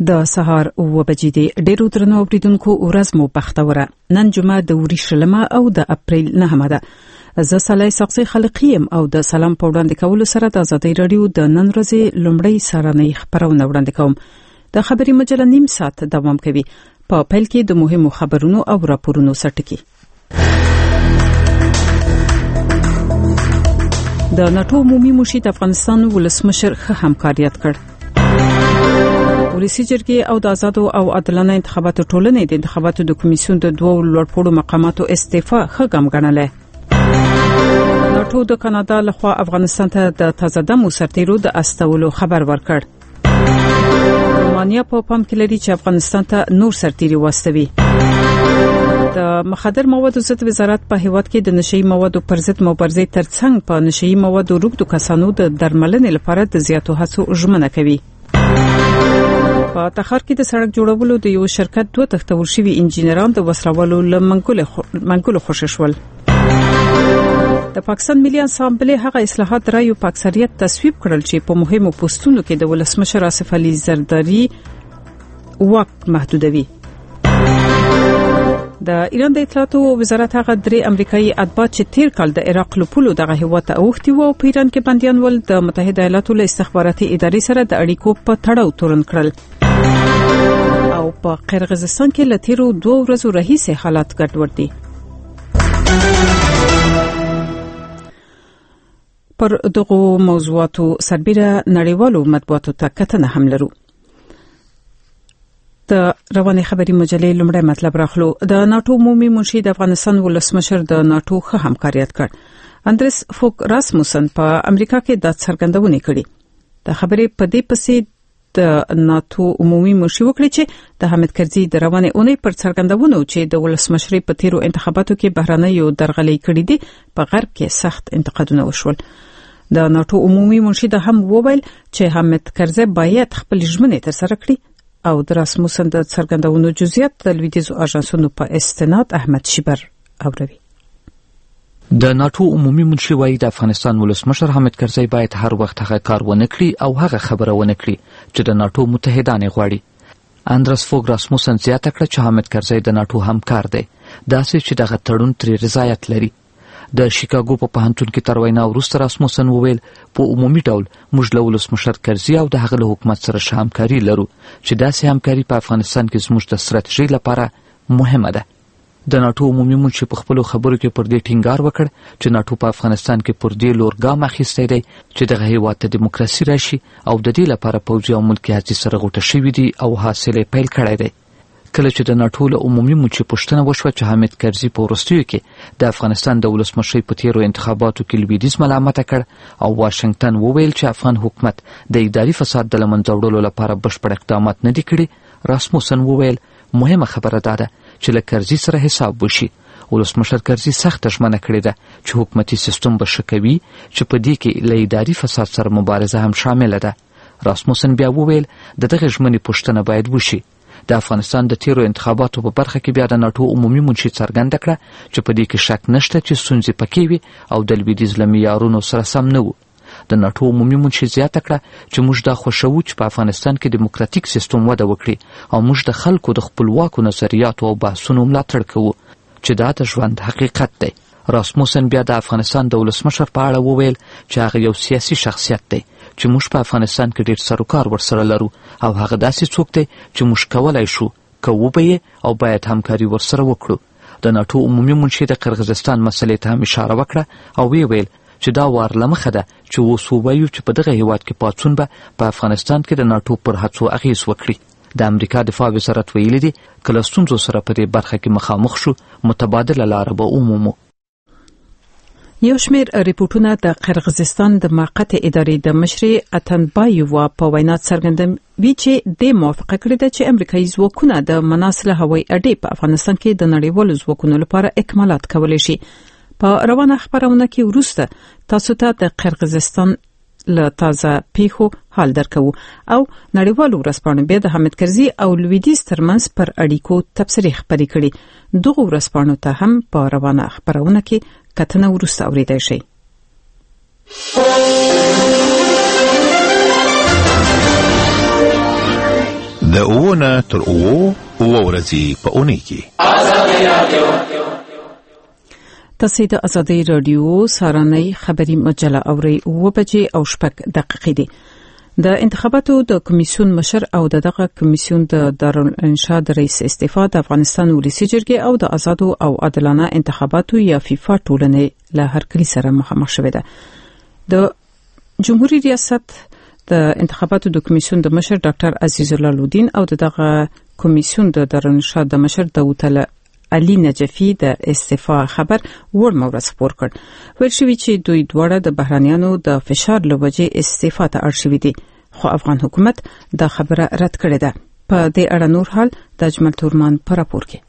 د سهار 9 بجې دي. ډیرو درنو اوریدونکو ورځ مو بختوره. نن جمعه د وریشلمه او د اپریل 9 ده. زه صالح سقسي خلقیم او د سلام په وړاندې کولو سره د آزادۍ رادیو د نن ورځې لومړی سارنۍ خبرونه وړاندې کوم. د خبري مجله نیم ساعت دوام کوي. په پیل کې د مهمو خبرونو او راپورونو سرټکی. د ناتو عمومي مشیر د افغانستان ولسمشر ښه همکاریت کړ. ولسی جرګې او د آزادو او عادلانه انتخاباتو ټولنې د انتخاباتو د کمیسیون د دوه لوړپوړو مقاماتو استعفا ښه ګام ګڼله. ناتو د کاناډا لخوا افغانستان ته د تازه دمو سرتیرو د استولو خبر ورکړ. رومانیا په پام کې لري چې افغانستان ته نور سرتیري واستوي. د مخدر موادو ضد وزارت په هیواد کې د نشئی موادو پر ضد مبارزې ترڅنګ په نشئی موادو روغتو کسانو د درملنې لپاره د زیاتو هڅو ژمنه کوي. په تخار کې د سړک جوړولو د یو شرکت دوه تختور شوي انجینران د وسلوالو لمنګلو خوشی شول. د پاکستان ملي اسامبلې هغه اصلاحات رایو په اکثریت تصویب کړل چې په مهمو پوسټونو کې د ولسمشر آصف علي زرداری واک محدودوي. د ایران د اطلاعاتو وزارت هغه درې امریکایي اتباع چې تیر کال د عراق لپاره دغه هیواد ته اوختي وو په ایران کې بنديان ول د متحده ایالاتو له استخباراتي ادارې سره د اړیکو په تړاو تورن کړل. او په قرغیزستان کې لتیرو 2 ورځې راهیسې حالات ګډوډ دي. پر دغه موضوعاتو سربېره نړیوالو مطبوعاتو ته کتنه هم لرو. د رواني خبري مجلې لومړی مطلب راخلو. د ناتو عمومي مشیر د افغانستان ولسمشر د ناتو ښه همکاریت کړ. اندرس فوک راسموسن په امریکا کې د څرګندونې کړې. د خبرې په دې پسې د ناتو عمومي مشیر وکړي چې د حامد کرزي د رواني اونۍ پر څرګندونو چې د ولسمشرۍ په تیرو انتخاباتو کې بهرنیو درغلۍ کړې دي په غرب کې سخت انتقادونه وشول. د ناتو عمومي مشیر هم وویل چې حامد کرزي باید خپل ژمنې ترسره کړي او د راسموسن د څرګندونو جزئیات د لویدیځو اژانسونو په استناد احمد شیبر اوروي. د ناتو عمومي منشي وايي د افغانستان ولسمشر حامد کرزي باید هر وخت هغه کار ونه کړي او هغه خبره ونه کړي چې د ناتو متحدان غواړي. اندرس فوک راسموسن زیاته کړه چې حامد کرزي د ناتو همکار دی، داسې چې دغه تړون ترې رضایت لري. د شیکاګو په پوهنتون کې تر وینا وروسته راسموسن وویل په عمومي ډول موږ له ولسمشر کرزي او د هغه له حکومت سره همکاري لرو چې داسې همکاري په افغانستان کې زموږ د ستراتیژۍ لپاره مهمه ده. د ناتو عمومي منشي په خپلو خبرو کې پر دې ټینګار وکړ چې ناتو په افغانستان کې پر دې لور ګام اخیستی دی چې دغه هیواد ته دیموکراسي راشي او د دې لپاره پوځي او ملکي هڅې سره غوټه شوي دي او حاصل یې پیل کړی دی. کله چې د ناتو له عمومي منشي پوښتنه وشوه چې حامد کرزي په وروستیو کې د افغانستان د ولسمشرۍ په تیرو انتخاباتو کې لویدیځ ملامته کړ او واشنگټن وویل چې افغان حکومت د اداري فساد د له منځه وړلو لپاره بشپړ اقدامات نه دي کړي، راسموسن وویل مهمه خبره دا ده چې له کرزي سره حساب وشي. ولسمشر کرزي سخت ژمنه کړې ده چې حکومتي سیستم به ښه کوي چې په دې کې له اداري فساد سره مبارزه هم شامله ده. راسموسن بیا وویل دغه ژمنې پوښتنه باید وشي. د افغانستان د تیرو انتخاباتو په برخه کې بیا د ناتو عمومي منشي څرګنده کړه چې په دې کې شک نشته چې ستونزې پکې وي او د لویدیځ له معیارونو سره سم نه وو. د ناتو عمومي منشي زیاته کړه چې موږ دا خوښوو چې په افغانستان کې دیموکراتیک سیستم وده وکړي او موږ د خلکو د خپلواکو نظریاتو او بحثونو ملاتړ کوو چې دا د ژوند حقیقت دی. راسموسن بیا د افغانستان د ولسمشر په اړه وویل چې هغه یو سیاسي شخصیت دی چې موږ په افغانستان کې ډېر سروکار ورسره لرو او هغه داسې څوک دی چې موږ کولای شو کوو به او باید همکاري ورسره وکړو. د ناتو عمومي منشي د قرغیزستان مسلې ته هم اشاره وکړه او ویل چې دا وار له مخه ده چې اوس ووایو چې په دغه هیواد کې پاڅون به په افغانستان کې د ناتو پر هڅو اغیز وکړي. د امریکا دفاع وزارت ویلي دي کله ستونزو سره په دې برخه کې مخامخ شو متبادله لاره به ومومو. یو شمېر ریپورتونه د قرغیزستان د موقت ادارې د مشر اتنبایووا په وینا څرګندوي چې د موافقه کړې ده چې امریکایي ځواکونه د مناسله هوایي اډې په افغانستان کې د نړیوالو ځواکونو لپاره اکمالات کولی شي. په روانه خبرونه کې وروسته تاسو ته د قرغیزستان له تازه پیښو حال درکو او نړیوالو ورځپاڼو بیا د حامد کرزي او لویدیځ ترمنځ پر اړیکو تبصرې خبرې کړي. دغه ورځپاڼو ته هم په روانه خبرونه کې کتنه وروسته اوریدای شي. د اوونه تر اوو ورځې په اونۍ کې تاسو د ازادي رادیو سارنۍ خبري مجله اوري 9:06 دي د انتخاباتو د کمیسیون مشر او دغه کمیسیون د دارالانشاء د رئیس استعفا د افغانستان ولسی جرګې او د آزادو او عادلانه انتخاباتو یا فیفا ټولنې له هرکلي سره مخامخ شوه ده د جمهوریت ریاست د انتخاباتو د کمیسیون د مشر ډاکټر عزیز الله لودین او دغه کمیسیون د دارالانشاء د مشر داوود علي نجفي د استعفا خبر ورموږ سپور کړ ویل شوی چې دوی دواړه د بهرانيانو د فشار لوجه استعفا ته اړ شوی دي خو افغان حکومت دا خبره رد کړې ده په دې اړه نور حال د اجمل تورمان پر راپور کې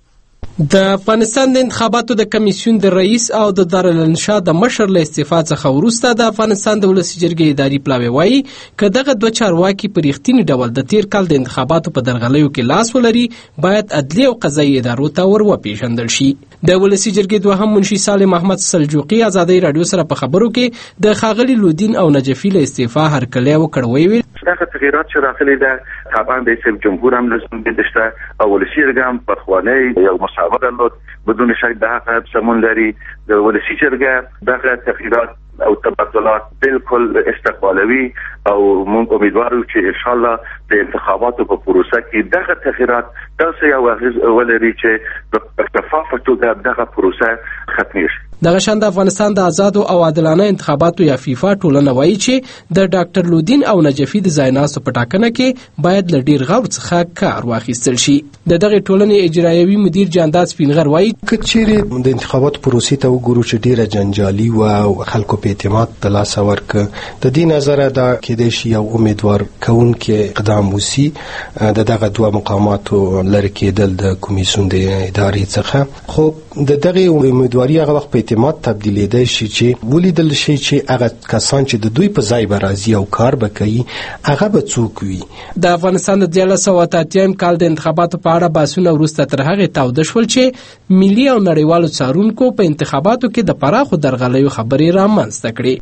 د افغانستان د انتخاباتو د کمیسیون د رئیس او د دارالانشاء د مشر له استعفا څخه وروسته د افغانستان د ولسی جرګې اداري پلاوی وایي چې دغه دوه چارواکي په ریښتینی ډول د تیر کال د انتخاباتو په درغلیو کې لاس ولري باید عدلي او قضایي ادارو ته وروپیژندل شي د ولسی جرګې دوهم منشي صالح محمد سلجوقي ازادي رادیو سره په خبرو کې د خاغلی لودین او نجفي له استعفا هرکلی وکړ ویل دغه تغییرات چې راغلي ده طبعا د رئیس جمهور هم لازم دي او ولسی جرګې هم په خواني یو مسابقه درلود بدون شک د هغه سمون لري د ولسی جرګې دغه تغییرات او تبدلات بالکل استقبالوي او موږ امیدوارو چې ان شاء الله د انتخاباتو په پروسه کې دغه تغییرات تاسو یو ولري چې په شفاف توګه دغه پروسه ختمه شي دغه شان د افغانستان د آزادو او عادلانه انتخاباتو یا فیفا ټولنه وایي چې د ډاکټر لودین او نجفي د ځایناستو په ټاکنه کې باید له ډیر غور څخه کار واخیستل شي دغه ټولنې اجرایوي مدیر جانداد سپینغر وایي کچېره د انتخاباتو پروسې ته وګورو چې ډیره جنجالي او خلکو په اعتماد تلاس ورک د دې نظر دا کېدې شي یو امیدوار کون کې اقدام وسی دغه دوه مقاماتو لری کېدل د کمیسیون د ادارې څخه خو دغه امیدواري هغه وخت په اعتماد تبدیلېدای شي چې ولیدل شي چې هغه کسان چې د دوی په ځای برازي او کار وکړي هغه به څوک وي د افغانستان د 1980 کال د انتخاباتو په اړه بحثونه وروسته تر هغه تاوده شول چې ملي او نړیوالو څارونکو په انتخاباتو کې د پراخو درغلیو خبرې رامنځته کړې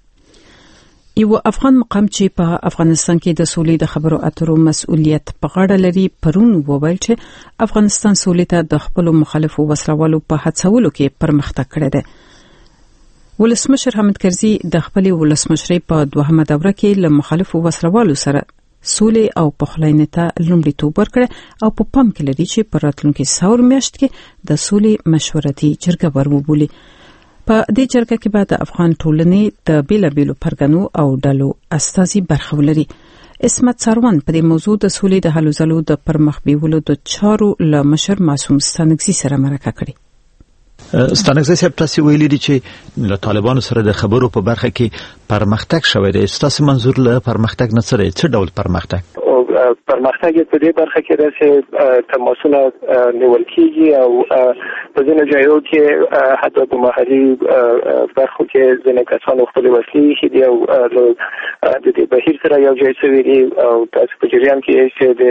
یو افغان مقام چې په افغانستان کې د سولې د خبرو اترو مسؤلیت په غاړه لري پرون وویل چې افغانستان سولې ته د خپل مخالفو وسلوالو په هڅولو کې پرمختګ کړی دی ولسمشر حامد کرزي د خپل ولسمشرۍ په دوهمه دوره کې له مخالفو وسلوالو سره سولې او پخلاینې ته لومړیتوب ورکړ او په پام کې لري چې په راتلونکي ساور میاشت کې د سولې مشورتي جرګه وربولي په دې جرګه کې به د افغان ټولنې د بیلابیلو پرګنو او ډلو استازي برخه ولري اسمت سروان په دې موضوع د سولې د حل زلو د پرمخ بیولو د چارو له مشر معصوم ستانکزي سره مرکه کړې ستانکزي صاحب تاسو ویلي دي چې له طالبانو سره د خبرو په برخه کې پرمختګ شوی دی تاسو منظور له پرمختګ نه څه ډول پرمختګ پرمختګ په دې برخه کې راځي تماسونه نیول کیږي او په ځینو ځایونو کې حتی په محلي برخو کې ځینې کسانو خپل وسلې خېدي او د دې بهیر سره یو ځای شوی دی او تاسو په جریان کې چې د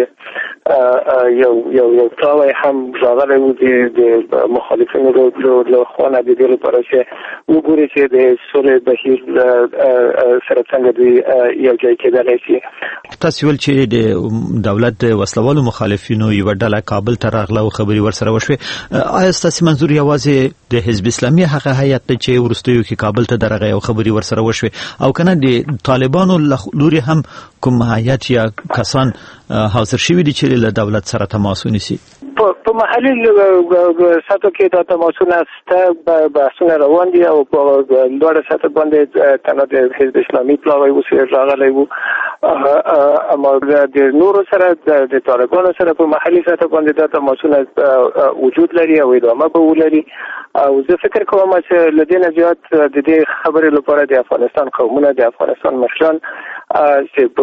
یو تاوی هم راغلی و د مخالفینو له خوا نه د دې لپاره چې وګوري چې د سولې بهیر سره څنګه دوی یو ځای کېدلی شي تاسو ول چې د دولت د وسلوالو مخالفینو یو ډله کابل ته راغله او خبري ورسره وشوه آیا تاسو منظور یوازې د حزب اسلامي هغه هیئت چې ورستیو کې کابل ته درغه او خبري ورسره وشوه او کنه د طالبانو لوري هم کوم هیئت یا کسان حاضر شوي دي چې له دولت سره تماس ونیسي په محلي سطح کې دا تماسونه سته بحثونه روان دي او په لوړه سطح باندې تنه د حزب اسلامي پلاوی وسیله راغلی وو اما د نورو سره د طالبانو سره په محلي سطح باندې دا تماسونه وجود لري او ادامه به ولري او زه فکر کوم چې لدينا زیات د دې خبرې لپاره د افغانستان قومونه د افغانستان مشران چې په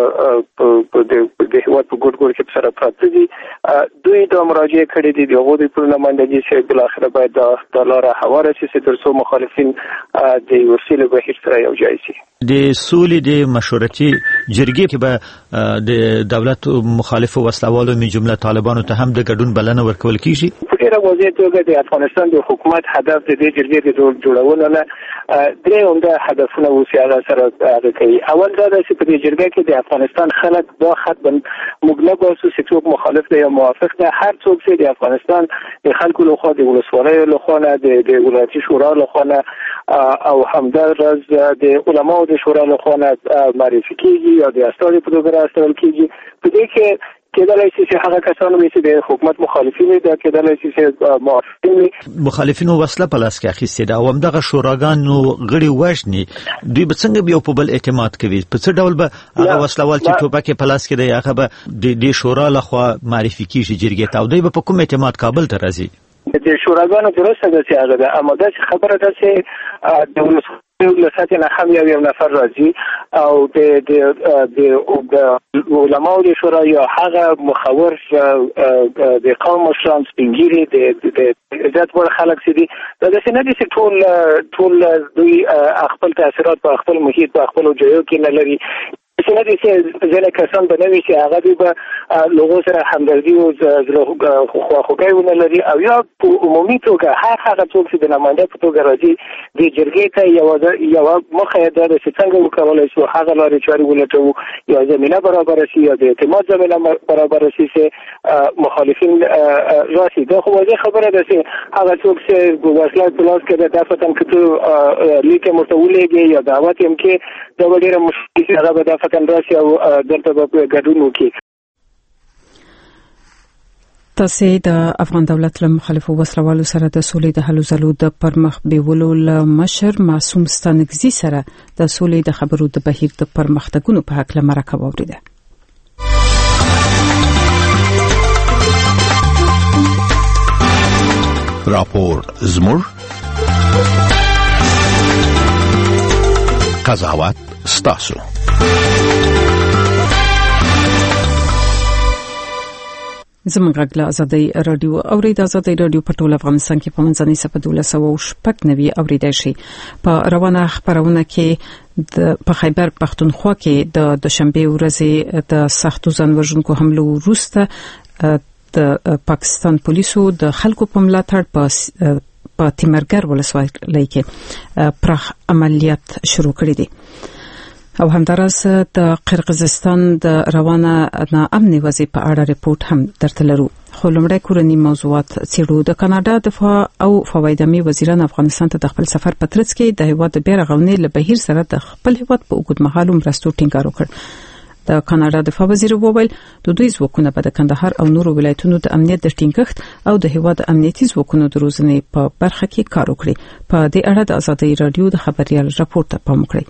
هیواد په ګډ ګډ کې سره پراته دي دوی د مراجعه کړې دي دغه د پرلماندګي چې بل اخر باید د لاره حواله شي چې ترڅو مخالفین د وسیله بهیر سره یو ځای شي د سولې د مشورتي جرګې کې به د دولت مخالفو وسلوالو من جمله طالبانو ته هم د ګډون بلنه ورکول کیږي په ډیره واضح توګه د افغانستان د حکومت هدف د دې جرګې د جوړولو نه درې عمده هدفونه وسیله سره کوي اول دا ده چې په دې جرګه کې د افغانستان خلک دا خط موږ نه باسو چې څوک مخالف دی یا موافق دی. هر څوک چې د افغانستان د خلکو لخوا د ولسوالیو لخوا نه د ولایتي شورا لخوا نه او همدارس د علماو د شورا لخوا نه معرفي کیږي یا د استاد په توګه راستل کیږي. په دې کې کېدلای شي چې هغه کسان چې د حکومت مخالفین دي کېدلای شي چې مخالفینو وسله په لاس کې اخیستې ده او همدغه شوراګانو غړي وژني. دوی به څنګه یو په بل اعتماد کوي؟ په څه ډول به هغه وسلوال چې ټوپک په لاس کې دی هغه به د شورا لخوا معرفي کیږي جرګې ته او دوی به په کوم اعتماد کابل ته راځي؟ د شوراګانو درسته ده چې هغه ده، اما دا خبره ده چې د ولسات نه هم یو نفر راځي او د علماو د شورا یا هغه مخور د قوم مشران سپینګیري د عزت وړ خلک سي دي. دا څه نه دي چې ټول دوی خپل تاثیرات په خپل محیط په خپل ځایو کې نه لري. څه نه دي چې ځینې کسان به نه وي چې هغه دوی به لغو سره همدردي او خواخوږي ونه لري او یا په عمومي توګه هغه څوک چې د نماینده په توګه راځي د جرګې ته یو مخه ده چې څنګه وکولای شو هغه لارې چارې ولټوو یا زمينه برابر شي یا د اعتماد زمينه برابر شي چې مخالفین راشي. دا خو واضح خبره ده چې هغه څوک چې وسله په لاس کې ده دفتر کې لیکه مرتولېږي یا دعوت هم کې دا ډېره مشکل هغه به دفتر راشي او دلته به ګډون وکړي. تاسو د افغان دولت له مخالفو وسلوالو سره د سولې د هلو ځلو د پرمخ بیولو له مشر معصوم ستانکزي سره د سولې د خبرو د بهیر د پرمختګونو په حق له مرکه واوریده. راپور زموږ قضاوت ستاسو. زموږ غږ له ازادي رادیو اورید ازادي رادیو په ټول افغانستان کې په منځنۍ صفه 1290 اوریدای شي. په روانه خبرونه کې په خیبر پختونخوا کې د دوشنبه ورځې د سختو ځانوژونکو حملو وروسته د پاکستان پولیسو د خلکو په ملاتړ په تیمرګر ولسوالۍ کې پراخ عملیات شروع کړی دي. او همدارس د قرغیزستان د روانه ناامن وضعیت په اړه ریپورت هم درته لرو. خو لومړی کورنی موضوعات څېړو. د کاناډا دفاع او فوایدامي وزیران افغانستان ته د خپل سفر په ترڅ کې د هیواد د بیرغونې له بهیر سره د خپل هیواد په اوږدمهالو مرستو ټینګار وکړ. د کاناډا دفاع وزیر وویل د دوی ځواکونه په کندهار او نورو ولایتونو د امنیت د ټینګښت او د هیواد امنیتي ځواکونو د روزنې په برخه کې کار وکړي. په دې اړه د ازادي رادیو د خبريال راپور ته پام وکړئ.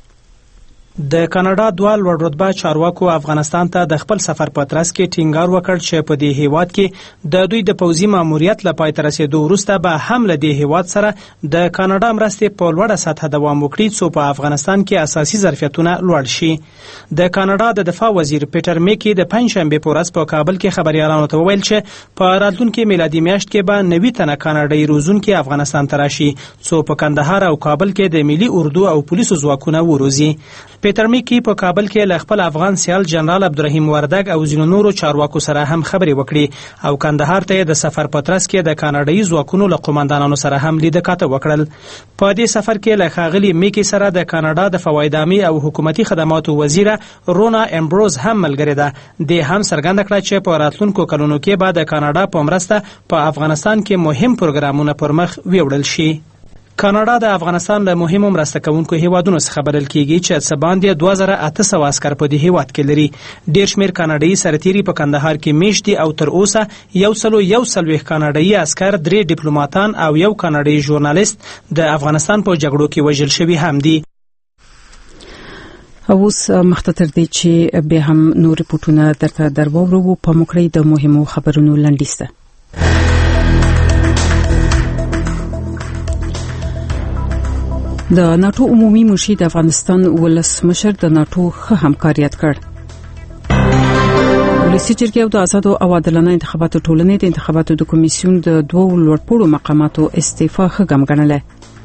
د کاناډا دوه لوړ رتبه چارواکو افغانستان ته د خپل سفر په ترڅ کې ټینګار وکړ چې په دې هیواد کې د دوی د پوځي ماموریت لپاره تر رسیدو وروسته به هم له دې هیواد سره د کاناډا مرستې په لوړه سطح دوام وکړي څو په افغانستان کې اساسي ظرفیتونه لوړ شي. د کاناډا د دفاع وزیر پیټر میکی د پنځشنبه په ورځ په کابل کې خبريالانو ته وویل چې په راتلونکي میلادي میاشت کې به 90 تنه کاناډایي روزونکي افغانستان ته راشي څو په کندهار او کابل کې د ملي اردو او پولیسو ځواکونه وروزي. پیټر میکی په کابل کې له خپل افغان سیال جنرال عبدالرحیم وردګ او ځینو نورو چارواکو سره هم خبرې وکړي او کندهار ته د سفر په ترڅ کې د کاناډایي ځواکونو له قوماندانانو سره هم لیدکاته وکړل. په دې سفر کې له ښاغلي میکی سره د کاناډا د فوایدامي او حکومتي خدماتو وزیره رونا امبروز هم ملګری ده. د هم څرګنده کړه چې په راتلونکو کلونو کې به د کاناډا په مرسته په افغانستان کې مهم پروګرامونه پرمخ ویوړل شي. کاناډا د افغانستان له مهمو مرسته کوونکو هیوادونو څخه بلل کیږي چې څه باندې 2800 عسكر په دې هیواد کې لري. ډیر شمیر کاناډایي سرتیري په کندهار کې میشتي او تر اوسه 140 کاناډایي عسكر، 3 ډیپلوماټان او یو کاناډایي ژورنالیست د افغانستان په جګړو کې وژل شوي هم دي. اوس مختتر دي چې به هم نور ریپورتونه درته دربورو په مکرې د مهمو خبرونو لنډیسته. د ناتو عمومي مشیر د افغانستان ولسمشر د ناتو ښه همکاریت کړ. ولسی جرګې او د آزادو او عادلانه انتخاباتو ټولنې د انتخاباتو د کمیسیون د دوه لوړپوړو مقاماتو استعفا ښه ګمګڼله.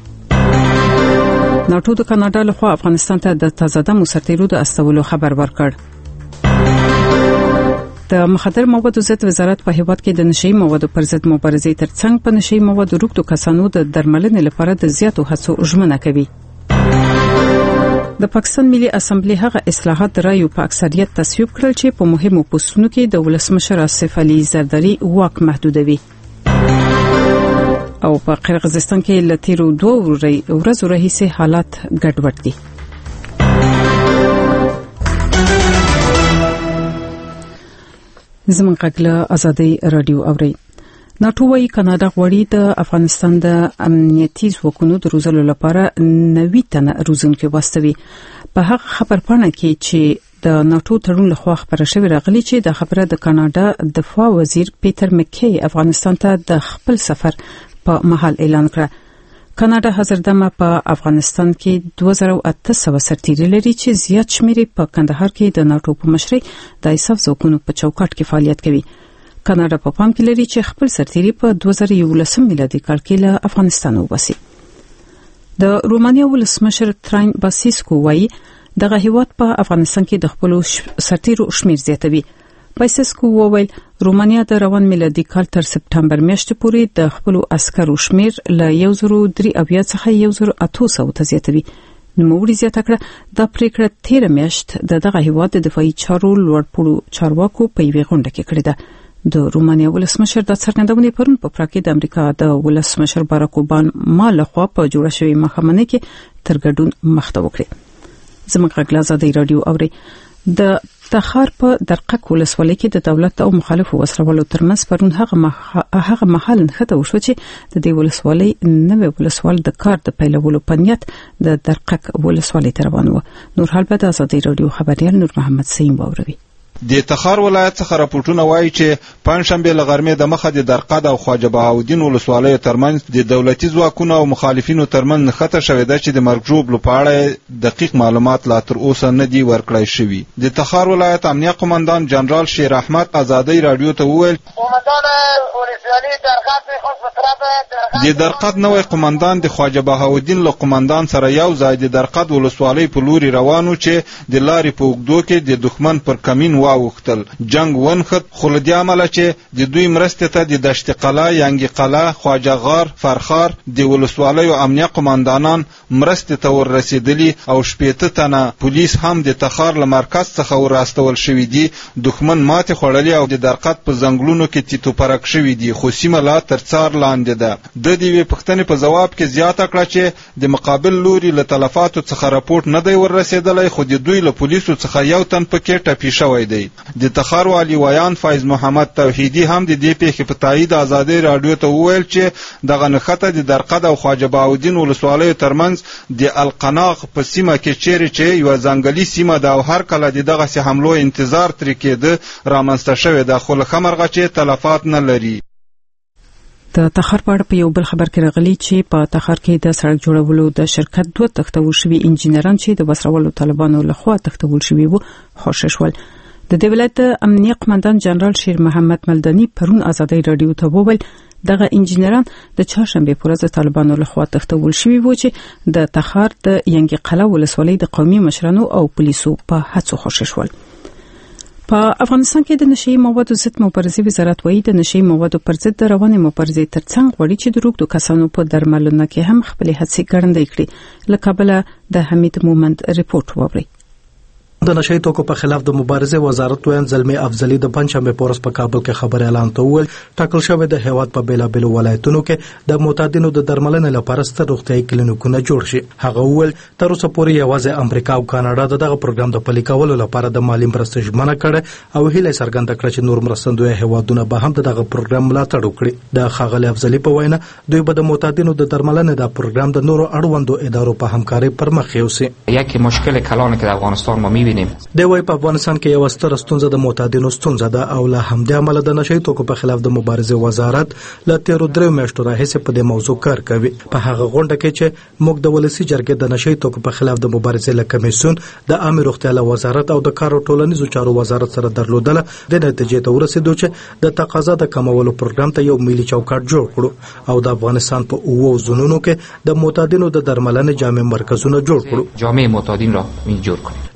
ناتو د کاناډا لخوا افغانستان ته د تازه مسرتیرو د استولو خبر ورکړ. د مخدر موادو ضد وزارت په هیواد کې د نشئی موادو پر ضد مبارزې ترڅنګ په نشئی موادو روغتو کسانو د درملنې لپاره د زیاتو هڅو ژمنه کوي. د پاکستان ملي اسمبلی هغه اصلاحات د رایو په اکثریت تصویب کړل چې په مهمو پوسټونو کې د ولسمشر آصف علي زرداری واک محدودوي. او په قرغیزستان کې له تیرو 2 ورځو راهیسې حالات ګډوډ دي. زموږ غږ آزادي رادیو اوري. ناتو وايي کاناډا غواړي د افغانستان د امنیتي ځواکونو د روزلو لپاره 90 تنه روزونکي واستوي. په هغه خبرپاڼه کې چې د ناتو تړون لخوا خبره شوې راغلي چې د خبره د کاناډا دفاع وزیر پیټر مکی افغانستان ته د خپل سفر په محل اعلان کړ. کاناډا حاضردمه په افغانستان کې 2800 سرتیري لري چې زیات شمېر په کندهار کې د ناتو په مشرۍ د ایساف ځواکونو په چوکاټ کې فعالیت کوي. کاناډا په پام کې لري چې خپل سرتیري په 2011 میلادي کال کې له افغانستان وباسي. د رومانیا ولسمشر تراین باسیسکو وايي دغه هیواد په افغانستان کې د خپل سرتیرو شمیر زیاتوي. باسیسکو وویل رومانیا د روان میلادي کال تر سپټمبر میاشتې پورې د خپل عسکرو شمیر له 1003 څخه 1800 ته زیاتوي. نوموړي زیاته کړه دا پریکړه 13 میاشت دغه هیواد د دفاعي چارو لوړپوړو چارواکو په یوه غونډه کې کړې ده. د رومانیا ولسمشر د څرګندونې پرون په پراګ کې د امریکا د ولسمشر باراک اوباما لخوا په جوړه شوې محکمه کې تر ګډون مخته وکړي. زموږ غږ آزادي رادیو اوري. د تخار په درقک ولسوالۍ کې د دولت او مخالفو وسلوالو ترمنځ پرون هغه محل نښته وشو چې د دې ولسوالۍ نوې ولسوال د کار د پیلولو په نیت د درقک ولسوالۍ ته روان و. نور حال به د آزادي رادیو خبريال نور محمد سیم واوروي. د تخار ولایت څخه راپورټونه وایي چې پنځشنبه لغرمې د مخه د درقد او خواجه بهاودین ولسوالۍ ترمنځ د دولتي ځواکونو او مخالفینو ترمنځ نښته شوې ده چې د مرګ ژوبلو په اړه دقیق معلومات لا تر اوسه نه دي ورکړای شوي. د تخار ولایت امنیه قومندان جنرال شیر احمد آزادۍ رادیو ته وویل د درقد نوې قومندان د خواجه بهاودین له قومندان سره یو ځای د درقد ولسوالۍ په لوري روانو چې د لارې په اوږدو کې د دښمن پر کمین واوښتل. جنگ ونخت خو له دې امله چې د دوی مرستې ته د دشت قلعه، ینګي قلعه، خواجه غار، فرخار د ولسوالیو امنیه قومندانان مرستې ته ورسېدلي او 80 تنه پولیس هم د تخار له مرکز څخه ورستول شوي دي. دښمن ماتې خوړلې او د درقد په ځنګلونو کې تیتو پرک شوي دي خو سیمه لا تر څار لاندې ده. د دې پوښتنې په جواب کې زیاته کړه چې د مقابل لوري له تلفاتو څخه راپورټ نه دی ورسېدلی خو د دوی له پولیسو څخه یو تن پکې ټپي شوی دی. د تخار والی ویان فیض محمد توحیدی هم د دې پیښې په تایید آزادۍ رادیو ته وویل چې دغه نښته د درقد او خواجه بهاودین ولسوالیو ترمنځ د القناق په سیمه کې چیرې چې یوه ځنګلي سیمه ده او هر کله د دغسې حملو انتظار ترې کېده رامنځته شوې ده خو له ښه مرغه چې تلفات نه لري. د تخار په اړه په یو بل خبر کې راغلي چې په تخار کې د سړک جوړولو د شرکت 2 تختول شوي انجینران چې د وسرولو طالبانو لخوا تختول شوي وو خوشی شول. د دې ولایت امنیه قومندان جنرال شیر محمد ملدانی پرون آزادۍ رادیو ته وویل دغه انجینران د چهارشنبه په ورځ طالبانو لخوا تختول شوي وو چې د تخار د ینګي قلعه ولسوالۍ د قومي مشرانو او پولیسو په هڅو خوشی شول. په افغانستان کې د نشئی موادو ضد مبارزې وزارت وايي د نشئی موادو پر ضد د روانې مبارزې ترڅنګ غواړي چې د روغتو کسانو په درملنه کې هم خپل هڅې ګړندۍ کړي. له کابل د حمید مومند ریپورت ووري. د نشئی توکو په خلاف د مبارزې وزارت وین زلمی افضلی د پنځمه پورس په کابل کې خبر اعلان ته وویل ټاکل شوی د هیواد په بیلابل ولایتونو کې د معتادینو د درملنې لپاره ستر روغتیايي کلینیکونه جوړ شي. هغه وویل تر اوسه پورې یوازې امریکا او کاناډا دغه پروګرام د پلي کولو لپاره د مالی مرستې ژمنه کړې او هیله څرګنده کړه چې نور مرستندوی هیوادونه به هم دغه پروګرام ملاتړ وکړي. د ښاغلي افضلی په وینا دوی به د معتادینو د درملنې د پروګرام د نورو اړوندو ادارو په همکارۍ پر مخ یوسي. یکی مشکل کلانی که در افغانستان ما می‌بینیم دی وايي په افغانستان کې یو ستر ستونزه د معتادینو ستونزه ده او له همدې عمله د نشئی توکو په خلاف د مبارزې وزارت له تیرو 3 میاشتو راهیسې په دې موضوع کار کوي. په هغه غونډه کې چې موږ د ولسی جرګې د نشئی توکو په خلاف د مبارزې له کمیسیون د عامه روغتیا له وزارت او د کار او ټولنیزو چارو وزارت سره درلودله د نتیجې ته ورسېدو چې د تقاضا د کمولو پروګرام ته یو ملي چوکاټ جوړ کړو او د افغانستان په 9 ځونونو کې د معتادینو د درملنې جامع مرکزونه جوړ کړو. جامع معتادین را جوړ کړو. د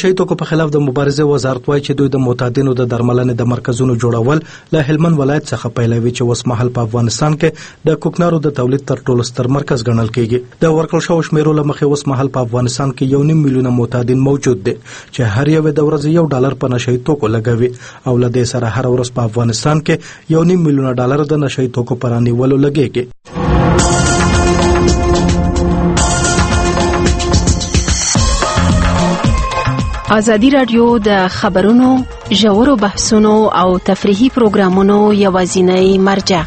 نشئی توکو په خلاف د مبارزې وزارت وایي چې دوی د معتادینو د درملنې د مرکزونو جوړول له هلمند ولایت څخه پیلوي چې اوس مهال په افغانستان کې د کوکنارو د تولید تر ټولو ستر مرکز ګڼل کیږي. د ورکړل شویو شمیرو له مخې اوس مهال په افغانستان کې 1.5 میلیونه معتادین موجود دي چې هر یو د ورځې $1 په نشئی توکو لګوي او له دې سره هر ورځ په افغانستان کې $1.5 میلیونه د نشئی توکو پر نیولو لګیږي. ازادي راډیو د خبرونو ژورو بحثونو او تفریحي پروګرامونو یوازینی مرجع.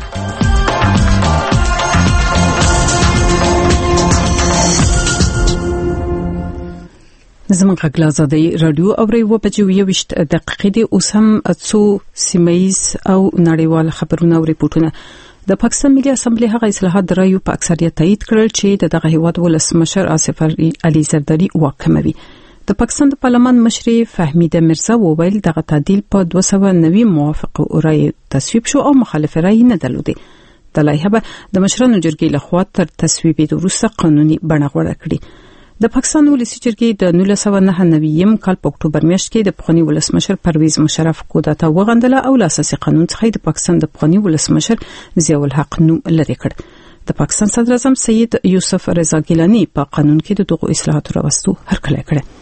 زموږ غږ ازادي راډیو اوري و په 22 دقیقې د اوس هم څو سیمایز او نړیوال خبرونه او ریپورتونه. د پاکستان ملي اسمبلی هغه اصلاحات درایو په اکثریت تایید کړل چې دغه هیواد ولسمشر آصف علي زرداری واکموي. د پاکستان د پارلمان مشر فهمیده مرزا وویل دغه تعدیل په 290 موافق رای تصویب شو او مخالف رای نه درلوده. د لایحه د مشرانو جرګې لخوا تر تصویب وروسته قانوني بڼه غوړه کړې. د پاکستان ولسی جرګې د 1999 کال په اکتوبر میاشت کې د پخوانی ولسمشر پرویز مشرف کودتا وغندله او له اساسي قانون څخه د پاکستان د پخوانی ولسمشر ضیاء الحق نوم لري کړ. د پاکستان صدر اعظم سید یوسف رضا ګیلانی په قانون کې د دغو اصلاحاتو راوستو هرکلی کړ.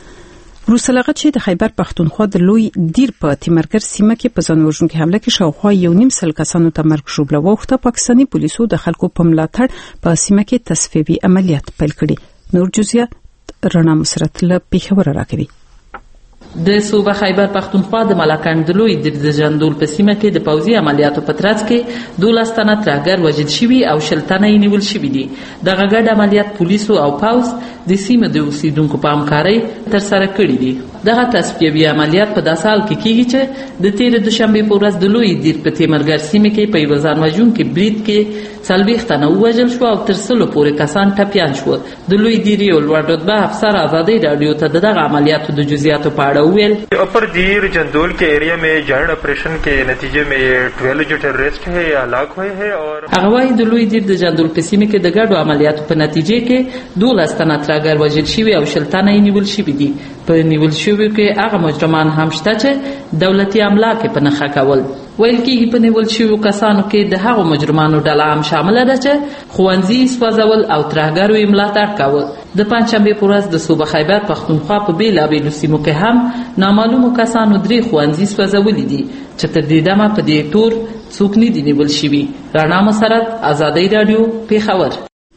روسه لغت چې د خیبر پختونخوا د لوی دیر په تیمرګر سیمه کې په ځانوژونکو حمله کې شاوخوا 1.5 سل کسانو ته مرګ ژوبله وخته. پاکستاني پولیسو د خلکو په ملاتړ په سیمه کې تصفیوي عملیات پیل کړي. نور جزئیات رڼا مسرت له پیښور راکوي. د صوبه خیبر پختونخوا د ملاکنډ د لوی د جندول په سیمه کې د پوځي عملیاتو په ترڅ کې 12 تنه ترهګر وژل شوي او 10 تنه یې نیول شوي دي. دغه ګډ عملیات پولیسو او پوځ د سیمه د اوسیدونکو په همکارۍ ترسره کړي دي. دغه تصفیوي عملیات په داسې حال کې کیږي چې د تیر دوشنبه په ورځ د لوی دیر په تیمرګر سیمه کې په یو ځانوژونکي برید کې 40 تنه وژل شو او تر 100 پورې کسان ټپیان شو. د لوی دیر یو لوړ رتبه افسر ازادي رادیو ته دغه عملیاتو د جزئیاتو په اړه ویل. अपर दीर जंदोल के एरिया में जॉइंट ऑपरेशन के नतीजे में 12 जो टेररिस्ट है या हलाक हुए हैं और هغه د لوی دیر د جندول په سیمه کې د ګډو عملیاتو په نتیجه کې 12 تنه ترهګر وژل شوي او 10 تنه یې نیول شوي دي. په نیول شویو کې هغه مجرمان هم شته چې دولتي املاک په نخښه کول. ویل کېږي په نیول شویو کسانو کې د هغو مجرمانو ډله هم شامل ده چې ښوونځي سوځول او ترهګرو یې ملاتړ کاوه. د پنجشنبې په ورځ د صوبه خیبر پختونخوا په بېلابېلو سیمو کې هم نامعلومو کسانو 3 ښوونځي سوځولي دي چې تر دې دمه په دې تور څوک نه دي نیول شوي. رڼا مسرت، ازادي راډیو، پیښور.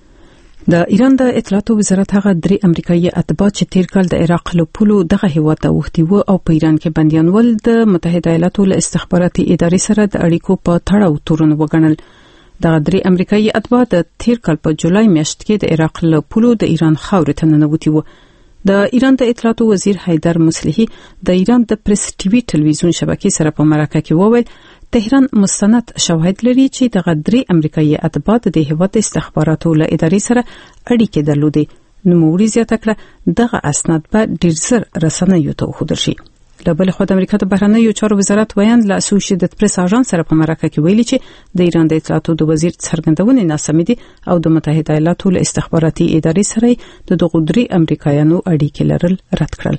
د ایران د اطلاعاتو وزارت هغه 3 امریکایي اتباع چې تیر کال د عراق له پولو دغه هیواد ته وختي وو او په ایران کې بنديان ول د متحده ایالاتو له استخباراتي ادارې سره د اړیکو په تړاو تورن وګڼل. دغه 3 امریکایي اتباع د تیر کال په جولای میاشت کې د عراق له پولو د ایران خاورې ته ننوتي وو. د ایران د اطلاعاتو وزیر حیدر مصلحي د ایران د پریس ټي وي ټلویزیون شبکې سره په مرکه کې وویل تهران مستند شواهد لري چې دغه 3 امریکایي اتباع د هیواد استخباراتو له ادارې سره اړیکې درلودې. نوموړي زیاته کړه دغه اسناد په ډیر زر رسنیو ته وښودل شي. له بل خوا د امریکا د بهرنیو چارو وزارت ویاند له اسوسییټډ پریس اژانس سره په مرکه کې ویلي چې د ایران د اطلاعاتو د وزیر څرګندونې ناسمې دي او د متحده ایالاتو له استخباراتي ادارې سره د دغه 3 امریکایانو اړیکې لرل رد کړل.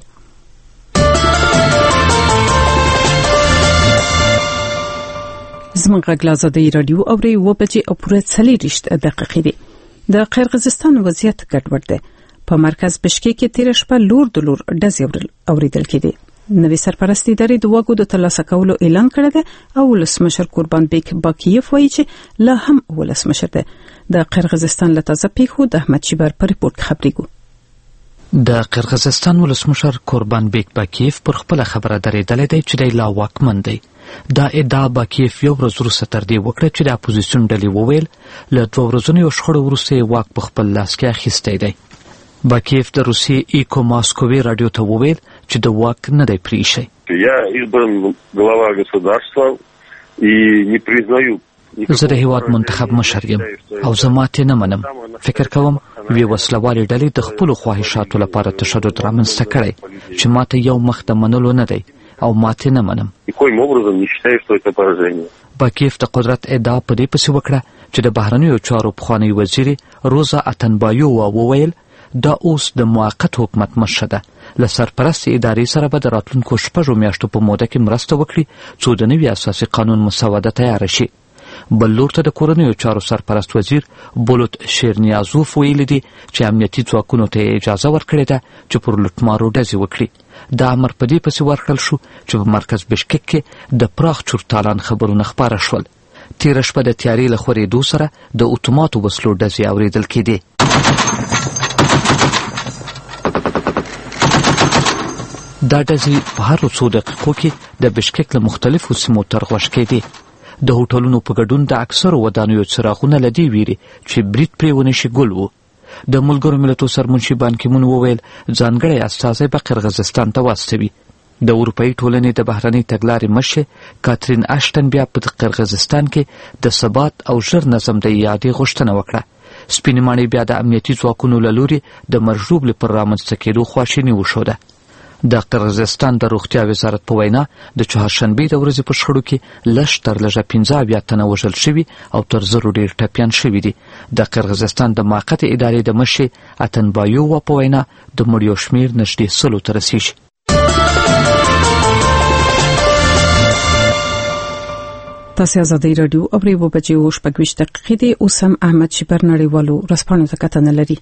زموږ غږ ازادي راډیو اوري و بجې او پوره 40 دقیقې دي. د قرغیزستان وضعیت ګډوډ دی. په مرکز بشکیک کې تیر شپه لور ډزې اوریدل کېدې. نوې سرپرستی ادارې د واګو د ترلاسه کولو اعلان کړی دی او ولسمشر قربان بیک باکیف وایي چې لا هم ولسمشر دی. د قرغیزستان له تازه پیښو د احمد شیبر په ریپورت خبرېږو. د قرغیزستان ولسمشر قربان بیک باکیف پر خپل خبره درېدلې دی چې د لا واکمن دی. دا ادعا باکیف یو ورځ وروسته تر دې وکړه چې د اپوزیسیون ډلې وویل له 2 ورځنیو شخړو وروسته واک په خپل لاس کې اخیستی دی. باکیف د روسیې ایکو ماسکووي رادیو ته وویل چې د واک نه دی پریښی. Я избран глава государства и не признаю. زه د هیواد منتخب مشر یم او زه ماتې نه منم. فکر کوم وی وسلوالې ډلې د خپلو خواهشاتو لپاره تشدد رامنځته کړی چې ماته یو مخ د منلو نه دی او ماتې نه منم. Никоим образом не считаю, что это поражение. باکیف د قدرت ادعا په دې پسې وکړه چې د بهرنیو چارو پخوانی وزیر روزا اتنبایووا وویل دا اوس د موقت حکومت مشره ده. له سرپرست ادارې سره به د راتلونکو 6 میاشتو په موده کې مرسته وکړي څو د نوي اساسي قانون مسوده تیاره شي. بل لور ته د کورنیو چارو سرپرست وزیر بولوت شیرنیازوف ویلي دي چې امنیتي ځواکونو ته اجازه ورکړې ده چې پر لوټمارو ډزې وکړي. دا امر په دې پسې ورکړل شو چې په مرکز بشکک کې د پراخ چورتالان خبرونه خپاره شول. تېره شپه د تیارې له خورېدو سره د اتوماتو وسلو ډزې اورېدل کېدې. دا ډزې په هرو څو دقیقو کې د بشکک له مختلفو سیمو ترغوښ کېدې. د هوټلونو په ګډون د اکثرو ودانیو څراغونه له دې ویرې چې برید پرې ونه شي ګل وو. د ملګرو ملتونو سرمنشي بان کی مون وویل ځانګړی استازی به قرغیزستان ته واستوي. د اروپایي ټولنې د بهرنۍ تګلارې مشر کاترین اشټن بیا په قرغیزستان کې د ثبات او ژر نظم د ایادې غوښتنه وکړه. سپینې ماڼۍ بیا د امنیتي ځواکونو له لوري د مرژوب پر رامنځته کېدو خواشیني وښوده. د قرغیزستان د روغتیا وزارت په وینا د چهارشنبې د ورځې په شخړو کې لږ تر لږه 15 تنه وژل شوي او تر 1000 ډېر ټپیان شوي دي. د قرغیزستان د موقت ادارې د مشر اتنبایووا په وینا د مړیو شمېر نږدې 100 ته رسیږي. تاسو آزادۍ رادیو اورئ. 9:25 دي. اوس هم احمد شپر نړیوالو رسپانو ته کتنه لري.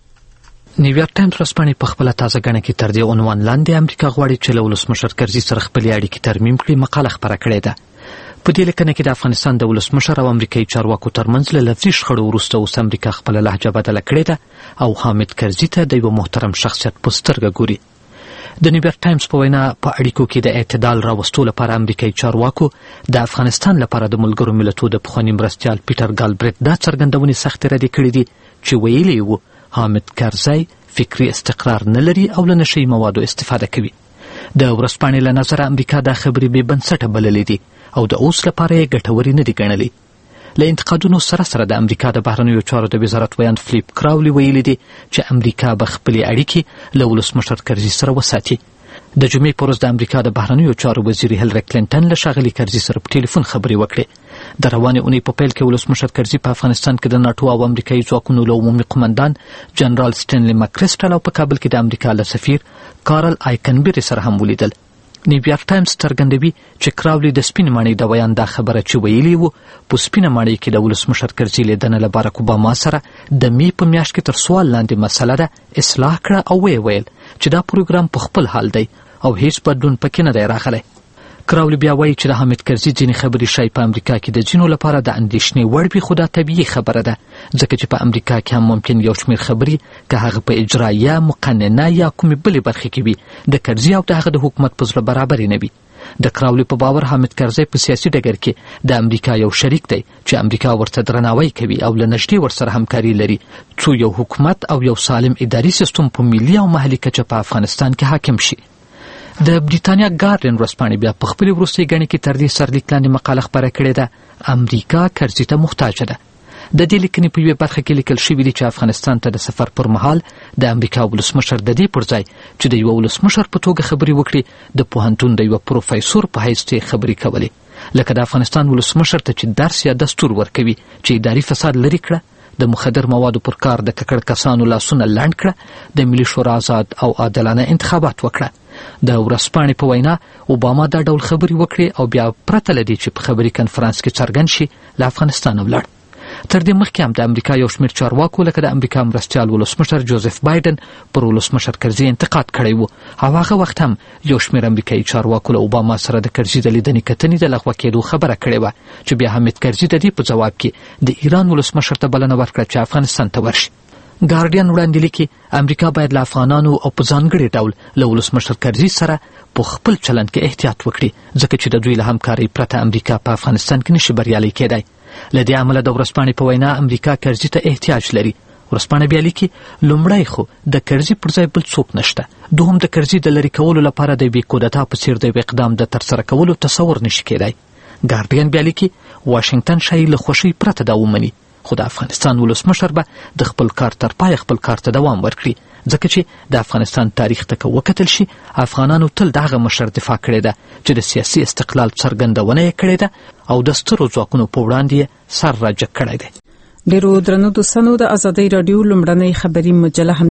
نیویارک ټایمز ورځپاڼې په خپله تازه ګڼه کې تر دې عنوان لاندې امریکا غواړي چې له ولسمشر کرزي سره خپلې اړیکې ترمیم کړي مقاله خپره کړې ده. په دې لیکنه کې د افغانستان د ولسمشر او امریکایي چارواکو ترمنځ له لفظي شخړو وروسته اوس امریکا خپله لهجه بدله کړې ده او حامد کرزي ته د یوه محترم شخصیت په سترګه ګوري. د نیویارک ټایمز په وینا په اړیکو کې د اعتدال راوستو لپاره امریکایي چارواکو د افغانستان لپاره د ملګرو ملتونو د پخواني مرستیال پیټر ګالبریټ دا څرګندونې سختې ردې کړې دي چې ویلي وو حامد کرزي فکری استقرار نه لري او له نشهیي موادو استفاده کوي. د ورځپاڼې له نظره امریکا دا خبرې بې بنسټه بللې دي او د اوس لپاره یې ګټورې نه دي ګڼلې. له انتقادونو سره سره د امریکا د بهرنیو چارو د وزارت ویاند فلیپ کراولي ویلي دي چې امریکا به خپلې اړیکې له ولسمشر کرزي سره وساتي. د جمعې په ورځ د امریکا د بهرنیو چارو وزیر هیلری کلینټن له ښاغلي کرزي سره په ټلیفون خبرې وکړې. د روانې اونۍ په پیل کې ولسمشر کرزي په افغانستان کې د ناټو او امریکایي ځواکونو له عمومي قمندان جنرال سټینلي مکریسټل او په کابل کې د امریکا له سفیر کارل آیکنبري سره هم ولیدل. نیویارک ټایمز څرګندوي چې کراولي د سپینې ماڼۍ د بیان دا خبره چې ویلي وو په سپینه ماڼۍ کې د ولسمشر کرزي لیدنه له باراک اوباما سره د مې په میاشت کې تر سوال لاندې مسله ده اصلاح کړه او ویل چې دا پروګرام په خپل حال دی او هیڅ بدلون پکې نه دی راغلی. کراولي بیا وایي چې د حامد کرزي ځینې خبرې شاید په امریکا کې د ځینو لپاره د اندېښنې وړ وي خو دا طبیعي خبره ده ځکه چې په امریکا کې هم ممکن یو شمېر خبرې که هغه په اجرایه مقننه یا کومې بلې برخې کې وي د کرزي او د هغه د حکومت په زړه برابرې نه وي. د کراولي په باور حامد کرزي په سیاسي ډګر کې د امریکا یو شریک دی چې امریکا ورته درناوی کوي او له نږدې ورسره همکاري لري څو یو حکومت او یو سالم اداري سیستم په ملي او محلي کچه په افغانستان کې حاکم شي. د بریتانیا ګارډین ورځپاڼې بیا په خپلې وروستۍ ګڼې کې تر دې سرلیک لاندې مقاله خپره کړې ده امریکا کرزي ته محتاجه ده. د دې لیکنې په یوې برخه کې لیکل شوي دي چې افغانستان ته د سفر پر مهال د امریکا ولسمشر د دې پر ځای چې د یوه ولسمشر په توګه خبرې وکړي د پوهنتون د یوه پروفیسور په حیث یې خبرې کولې لکه د افغانستان ولسمشر ته چې درس یا دستور ورکوي چې اداري فساد لرې کړه، د مخدر موادو پر کار د ککړ کسانو لاسونه لنډ کړه، د ملي شورا آزاد او عادلانه انتخابات وکړه. د ورځپاڼې په وینا اوباما دا ډول خبرې وکړې او بیا پرته له دې چې په خبري کنفرانس کې څرګند شي له افغانستانه ولاړ. تر دې مخکې هم د امریکا یو شمېر چارواکو لکه د امریکا مرستیال ولسمشر جوزف بایدن پر ولسمشر کرزي انتقاد کړی و او هغه وخت هم یو شمېر امریکایي چارواکو له اوباما سره د کرزي د لیدنې کتنې د لغوه کېدو خبره کړې وه چې بیا حامد کرزي د دې په ځواب کې د ایران ولسمشر ته بلنه ورکړه چې افغانستان ته ورشي. ګارډین وړاندې لیکي امریکا باید له افغانانو او په ځانګړي ډول له ولسمشر کرزي سره په خپل چلند کې احتیاط وکړي ځکه چې د دوی له همکارۍ پرته امریکا په افغانستان کې نشي بریالی کېدی. له دې امله د ورځپاڼې په وینا امریکا کرزي ته احتیاج لري. ورځپاڼه بیا لیکي لومړی خو د کرزي پر ځای بل څوک نشته، دوهم د کرزي د لرې کولو لپاره د یوې کودتا په څېر د یو اقدام د ترسره کولو تصور نشي کېدی. ګارډین بیا لیکي واشنګټن ښایي له خوښۍ پرته دا ومني خو د افغانستان ولسمشر به د خپل کار تر پای خپل کار ته دوام ورکړي ځکه چې د افغانستان تاریخ ته که وکتل شي افغانانو تل د هغه مشر دفاع کړې ده چې د سیاسي استقلال څرګندونه یې کړې ده او د سترو ځواکونو په وړاندې یې سر راجګ کړی دی. ډیرو درنو دوستانو د آزادۍ رادیو لومړنۍ خبري مجله